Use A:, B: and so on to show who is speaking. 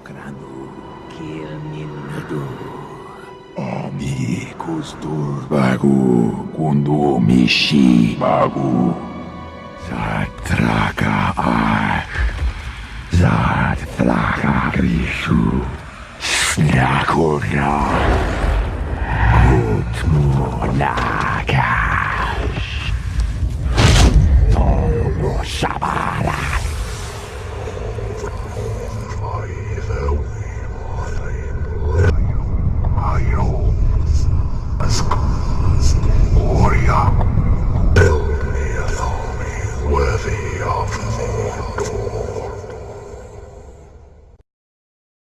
A: Kranu, Kilminadu, Amigos Bagu, Kundu Mishi Bagu, Zatraka Zatraka Grishu, Snakura, Kutmu Nakash, Shaba.